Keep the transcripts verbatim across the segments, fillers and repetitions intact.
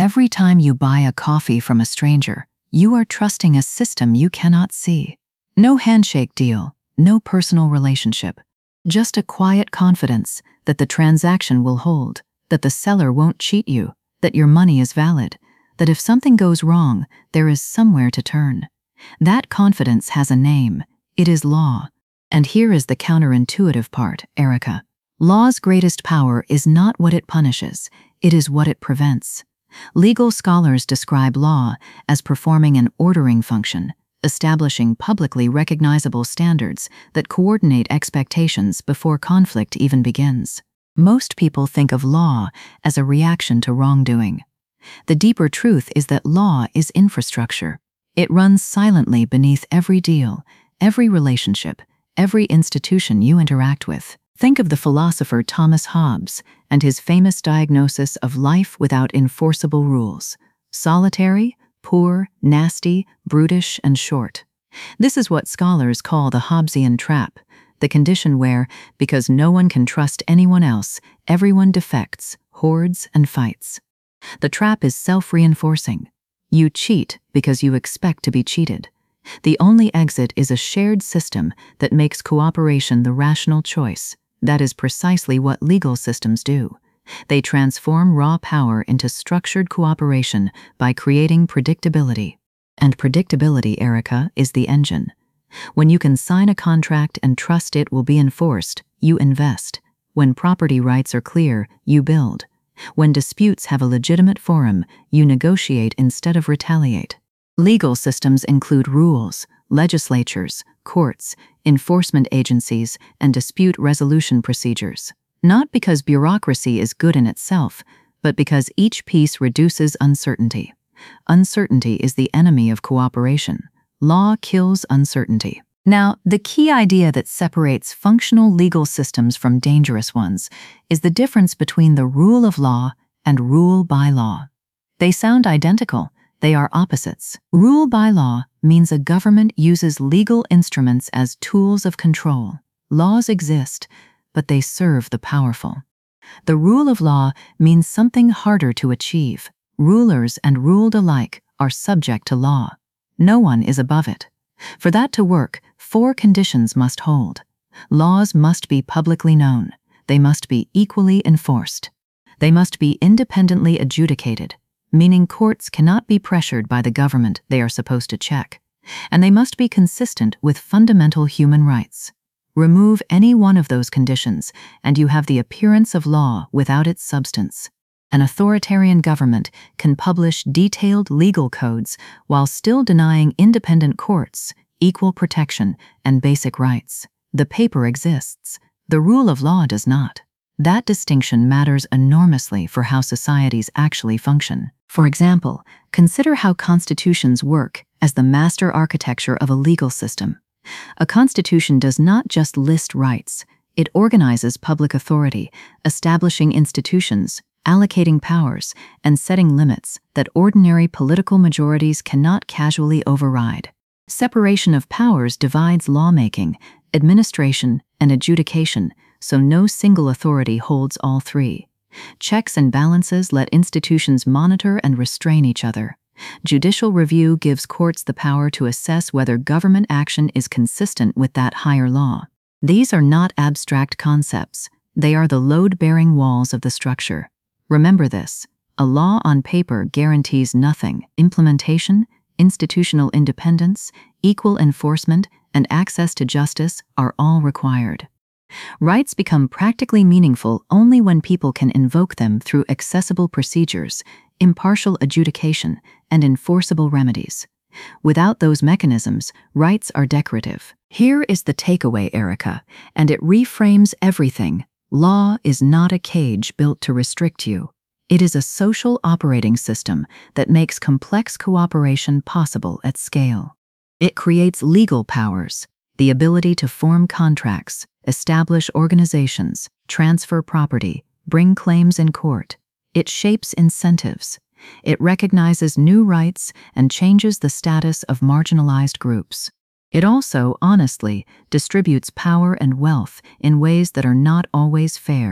Every time you buy a coffee from a stranger, you are trusting a system you cannot see. No handshake deal, no personal relationship. Just a quiet confidence that the transaction will hold, that the seller won't cheat you, that your money is valid, that if something goes wrong, there is somewhere to turn. That confidence has a name. It is law. And here is the counterintuitive part, Erica. Law's greatest power is not what it punishes, it is what it prevents. Legal scholars describe law as performing an ordering function, establishing publicly recognizable standards that coordinate expectations before conflict even begins. Most people think of law as a reaction to wrongdoing. The deeper truth is that law is infrastructure. It runs silently beneath every deal, every relationship, every institution you interact with. Think of the philosopher Thomas Hobbes and his famous diagnosis of life without enforceable rules: solitary, poor, nasty, brutish, and short. This is what scholars call the Hobbesian trap, the condition where, because no one can trust anyone else, everyone defects, hoards, and fights. The trap is self-reinforcing. You cheat because you expect to be cheated. The only exit is a shared system that makes cooperation the rational choice. That is precisely what legal systems do. They transform raw power into structured cooperation by creating predictability. And predictability, Erica, is the engine. When you can sign a contract and trust it will be enforced, you invest. When property rights are clear, you build. When disputes have a legitimate forum, you negotiate instead of retaliate. Legal systems include rules, legislatures, courts, enforcement agencies, and dispute resolution procedures. Not because bureaucracy is good in itself, but because each piece reduces uncertainty. Uncertainty is the enemy of cooperation. Law kills uncertainty. Now, the key idea that separates functional legal systems from dangerous ones is the difference between the rule of law and rule by law. They sound identical. They are opposites. Rule by law means a government uses legal instruments as tools of control. Laws exist, but they serve the powerful. The rule of law means something harder to achieve. Rulers and ruled alike are subject to law. No one is above it. For that to work, four conditions must hold. Laws must be publicly known. They must be equally enforced. They must be independently adjudicated, meaning courts cannot be pressured by the government they are supposed to check. And they must be consistent with fundamental human rights. Remove any one of those conditions, and you have the appearance of law without its substance. An authoritarian government can publish detailed legal codes while still denying independent courts equal protection and basic rights. The paper exists. The rule of law does not. That distinction matters enormously for how societies actually function. For example, consider how constitutions work as the master architecture of a legal system. A constitution does not just list rights. It organizes public authority, establishing institutions, allocating powers, and setting limits that ordinary political majorities cannot casually override. Separation of powers divides lawmaking, administration, and adjudication, so no single authority holds all three. Checks and balances let institutions monitor and restrain each other. Judicial review gives courts the power to assess whether government action is consistent with that higher law. These are not abstract concepts. They are the load-bearing walls of the structure. Remember this: a law on paper guarantees nothing. Implementation, institutional independence, equal enforcement, and access to justice are all required. Rights become practically meaningful only when people can invoke them through accessible procedures, impartial adjudication, and enforceable remedies. Without those mechanisms, rights are decorative. Here is the takeaway, Erica, and it reframes everything. Law is not a cage built to restrict you. It is a social operating system that makes complex cooperation possible at scale. It creates legal powers, the ability to form contracts, establish organizations, transfer property, bring claims in court. It shapes incentives. It recognizes new rights and changes the status of marginalized groups. It also, honestly, distributes power and wealth in ways that are not always fair.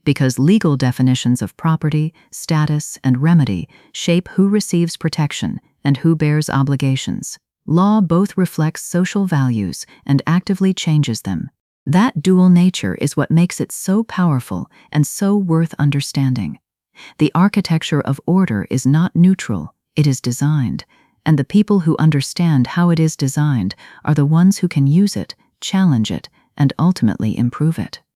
because legal definitions of property, status, and remedy shape who receives protection and who bears obligations. Law both reflects social values and actively changes them. That dual nature is what makes it so powerful and so worth understanding. The architecture of order is not neutral, it is designed, and the people who understand how it is designed are the ones who can use it, challenge it, and ultimately improve it.